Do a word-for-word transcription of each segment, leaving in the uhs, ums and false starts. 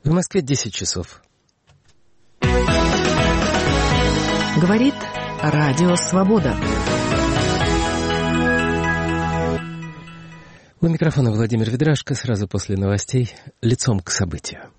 В Москве десять часов. Говорит Радио Свобода. У микрофона Владимир Ведрашко. Сразу после новостей лицом к событию.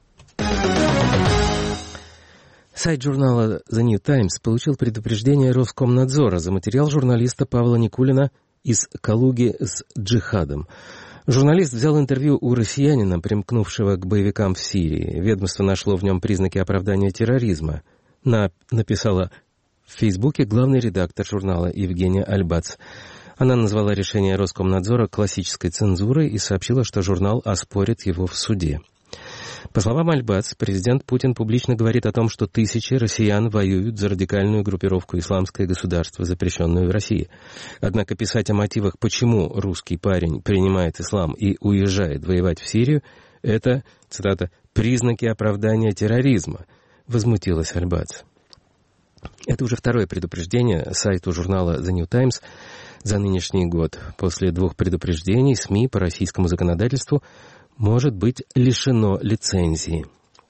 Сайт журнала The New Times получил предупреждение Роскомнадзора за материал журналиста Павла Никулина из Калуги с джихадом. Журналист взял интервью у россиянина, примкнувшего к боевикам в Сирии. Ведомство нашло в нем признаки оправдания терроризма. На... Написала в Фейсбуке главный редактор журнала Евгения Альбац. Она назвала решение Роскомнадзора классической цензурой и сообщила, что журнал оспорит его в суде. По словам Альбац, президент Путин публично говорит о том, что тысячи россиян воюют за радикальную группировку «Исламское государство», запрещенную в России. Однако писать о мотивах, почему русский парень принимает ислам и уезжает воевать в Сирию, это, цитата, «признаки оправдания терроризма», возмутилась Альбац. Это уже второе предупреждение сайту журнала The New Times за нынешний год. После двух предупреждений СМИ по российскому законодательству может быть лишено лицензии.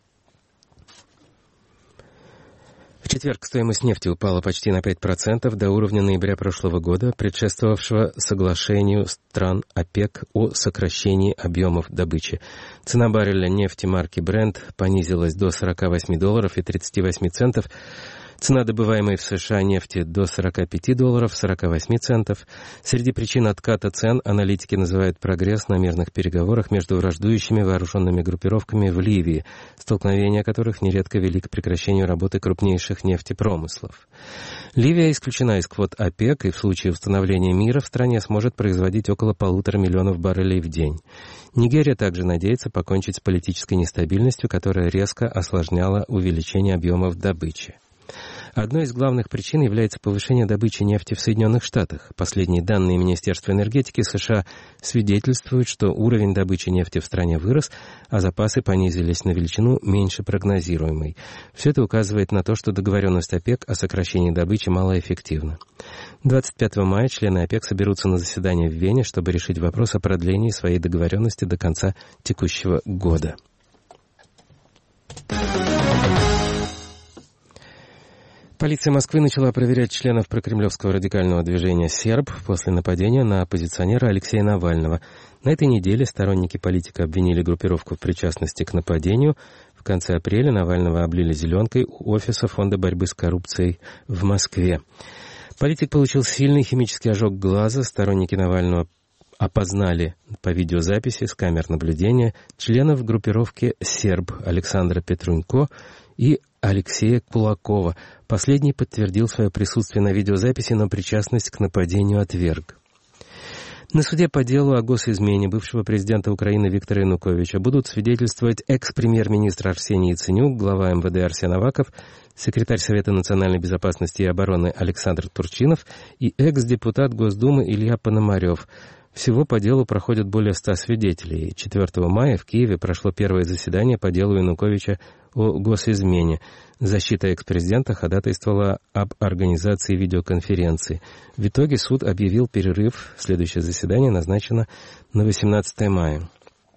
В четверг стоимость нефти упала почти на пять процентов до уровня ноября прошлого года, предшествовавшего соглашению стран ОПЕК о сокращении объемов добычи. Цена барреля нефти марки Brent понизилась до сорок восемь долларов и тридцать восемь центов. Цена добываемой в США нефти до сорок пять долларов сорок восемь центов. Среди причин отката цен аналитики называют прогресс на мирных переговорах между враждующими вооруженными группировками в Ливии, столкновения которых нередко вели к прекращению работы крупнейших нефтепромыслов. Ливия исключена из квот ОПЕК и в случае установления мира в стране сможет производить около полутора миллионов баррелей в день. Нигерия также надеется покончить с политической нестабильностью, которая резко осложняла увеличение объемов добычи. Одной из главных причин является повышение добычи нефти в Соединенных Штатах. Последние данные Министерства энергетики США свидетельствуют, что уровень добычи нефти в стране вырос, а запасы понизились на величину меньше прогнозируемой. Все это указывает на то, что договоренность ОПЕК о сокращении добычи малоэффективна. двадцать пятого мая члены ОПЕК соберутся на заседание в Вене, чтобы решить вопрос о продлении своей договоренности до конца текущего года. Полиция Москвы начала проверять членов прокремлевского радикального движения «Серб» после нападения на оппозиционера Алексея Навального. На этой неделе сторонники политика обвинили группировку в причастности к нападению. В конце апреля Навального облили зеленкой у офиса Фонда борьбы с коррупцией в Москве. Политик получил сильный химический ожог глаза. Сторонники Навального опознали по видеозаписи с камер наблюдения членов группировки «Серб» Александра Петрунько и Алексея Кулакова. Последний подтвердил свое присутствие на видеозаписи, но причастность к нападению отверг. На суде по делу о госизмене бывшего президента Украины Виктора Януковича будут свидетельствовать экс-премьер-министр Арсений Яценюк, глава эм вэ дэ Арсен Аваков, секретарь Совета национальной безопасности и обороны Александр Турчинов и экс-депутат Госдумы Илья Пономарев. Всего по делу проходят более ста свидетелей. четвёртого мая в Киеве прошло первое заседание по делу Януковича о госизмене. Защита экс-президента ходатайствовала об организации видеоконференции. В итоге суд объявил перерыв. Следующее заседание назначено на восемнадцатое мая.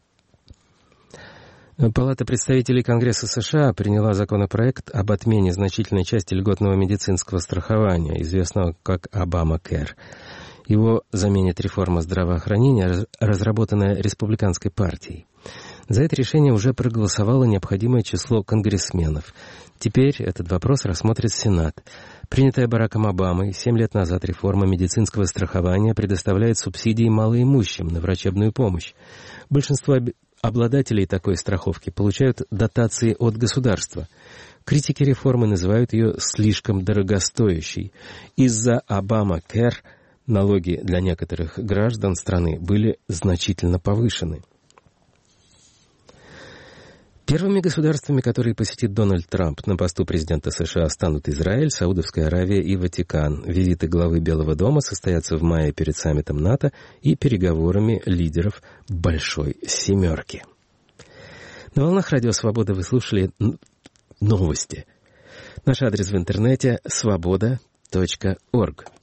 Палата представителей Конгресса США приняла законопроект об отмене значительной части льготного медицинского страхования, известного как Обамакэр. Его заменит реформа здравоохранения, разработанная Республиканской партией. За это решение уже проголосовало необходимое число конгрессменов. Теперь этот вопрос рассмотрит Сенат. Принятая Бараком Обамой семь лет назад реформа медицинского страхования предоставляет субсидии малоимущим на врачебную помощь. Большинство обладателей такой страховки получают дотации от государства. Критики реформы называют ее слишком дорогостоящей. Из-за Обамакэр налоги для некоторых граждан страны были значительно повышены. Первыми государствами, которые посетит Дональд Трамп на посту президента США, станут Израиль, Саудовская Аравия и Ватикан. Визиты главы Белого дома состоятся в мае перед саммитом НАТО и переговорами лидеров Большой Семерки. На волнах Радио Свобода вы слушали новости. Наш адрес в интернете свобода точка орг.